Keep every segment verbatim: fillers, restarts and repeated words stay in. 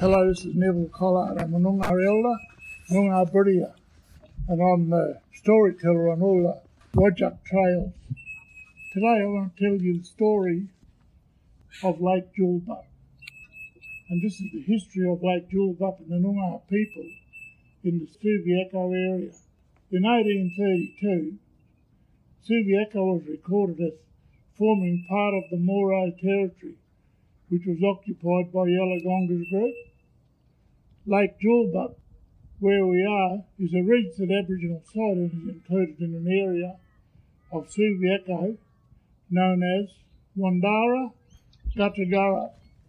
Hello, this is Neville Collard. I'm a Noongar elder, Noongar Bridia, and I'm the storyteller on all the Whadjuk trails. Today I want to tell you the story of Lake Julbup. And this is the history of Lake Julbup and the Noongar people in the Subiaco area. In eighteen thirty-two, Subiaco was recorded as forming part of the Moro territory, which was occupied by Yelagonga's group. Lake Julbup, where we are, is a registered Aboriginal site and is included in an area of Subiaco known as Wandara Gattagara,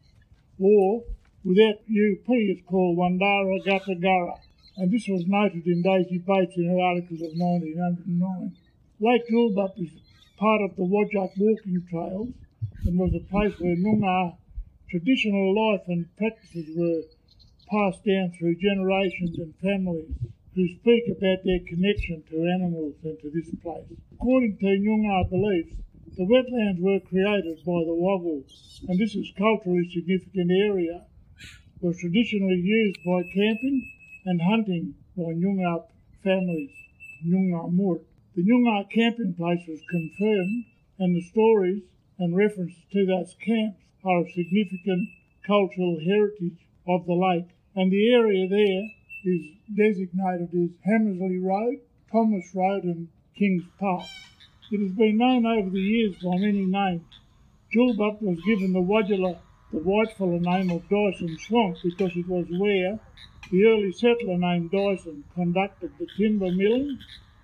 or without U P it's called Wandara Gattagara, and this was noted in Daisy Bates in her articles of nineteen oh nine. Lake Julbup is part of the Whadjuk walking trails and was a place where Noongar traditional life and practices were passed down through generations and families who speak about their connection to animals and to this place. According to Noongar beliefs, the wetlands were created by the Waggle, and this is culturally significant area was traditionally used by camping and hunting by Noongar families, Noongar Murt. The Noongar camping place was confirmed, and the stories and references to those camps are a significant cultural heritage of the lake, and the area there is designated as Hammersley Road, Thomas Road and Kings Park. It has been known over the years by many names. Julbup was given the Wadjala, the whitefella name of Dyson Swamp because it was where the early settler named Dyson conducted the timber milling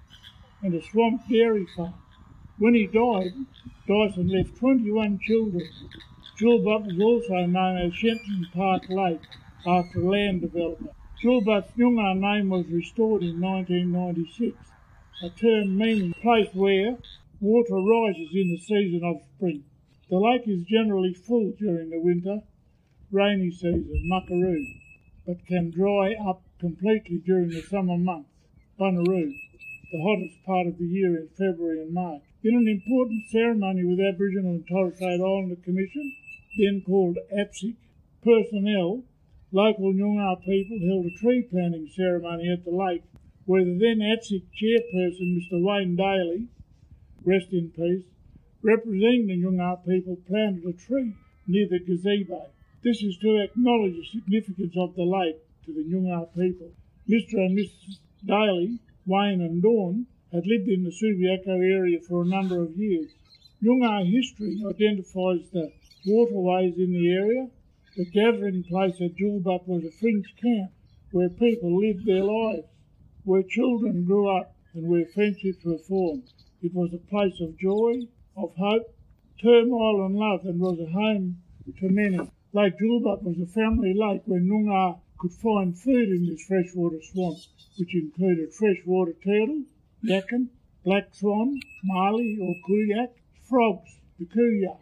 and a swamp dairy farm. When he died, Dyson left twenty-one children. Julbup was also known as Shenton Park Lake after land development. Julbup's Noongar name was restored in nineteen ninety-six, a term meaning place where water rises in the season of spring. The lake is generally full during the winter, rainy season, muckaroo, but can dry up completely during the summer months, bunaroo, the hottest part of the year in February and March. In an important ceremony with Aboriginal and Torres Strait Islander Commission, then called A P S I C, personnel, local Noongar people held a tree planting ceremony at the lake where the then A P S I C chairperson, Mister Wayne Daly, rest in peace, representing the Noongar people, planted a tree near the gazebo. This is to acknowledge the significance of the lake to the Noongar people. Mister and Missus Daly, Wayne and Dawn, had lived in the Subiaco area for a number of years. Noongar history identifies the waterways in the area. The gathering place at Julbup was a fringe camp where people lived their lives, where children grew up and where friendships were formed. It was a place of joy, of hope, turmoil and love, and was a home to many. Lake Julbup was a family lake where Noongar could find food in this freshwater swamp, which included freshwater turtle, yakin, black swan, marley or kuyak, frogs, the kuya,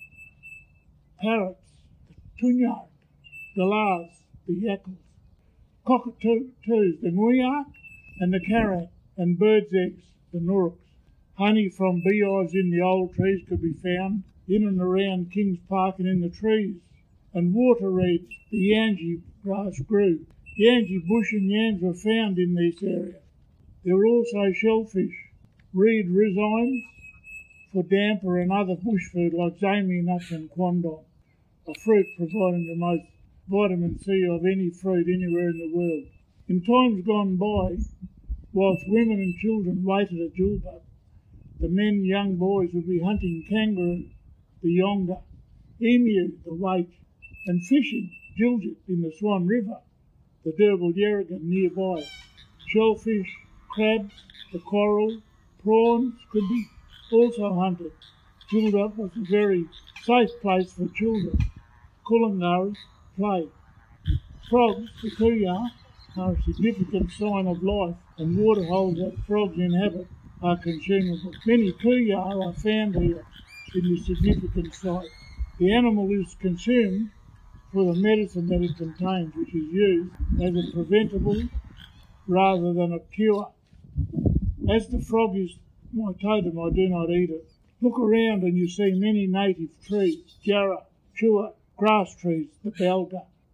parrots, the tunyard, the lars, the yackles, cockatoos, the nguyak and the carrack, and birds' eggs, the nuruks. Honey from beehives in the old trees could be found in and around Kings Park and in the trees, and water reeds, the yanji grass grew. Yanji bush and yams were found in this area. There were also shellfish, reed rhizines for damper and other bush food like zami nuts and quandong, a fruit providing the most vitamin C of any fruit anywhere in the world. In times gone by, whilst women and children waited at Julbup, the men, young boys, would be hunting kangaroo, the yonga, emu, the wait, and fishing gilgit in the Swan River, the Derbil Yerrigan nearby. Shellfish, crabs, the coral, prawns could be also hunted. Julbup was a very safe place for children. Coolangaras play. Frogs, the kuya, are a significant sign of life, and waterholes that frogs inhabit are consumable. Many kuya are found here in this significant site. The animal is consumed for the medicine that it contains, which is used as a preventable rather than a cure. As the frog is my totem, I do not eat it. Look around and you see many native trees, jarrah, chua, grass trees, the belga,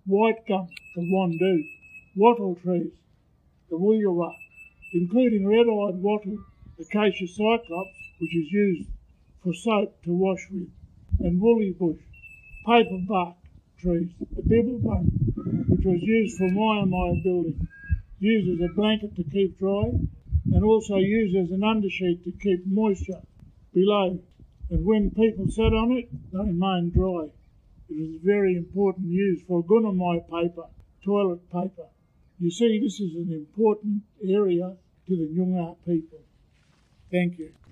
white gum, the wandoo, wattle trees, the wooyawa, including red-eyed wattle, acacia cyclops, which is used for soap to wash with, and woolly bush, paper bark trees, the bibblebone, which was used for myamai building, used as a blanket to keep dry, and also used as an undersheet to keep moisture below, and when people sat on it, they remained dry. It was very important use for gunamai paper, toilet paper. You see, this is an important area to the Noongar people. Thank you.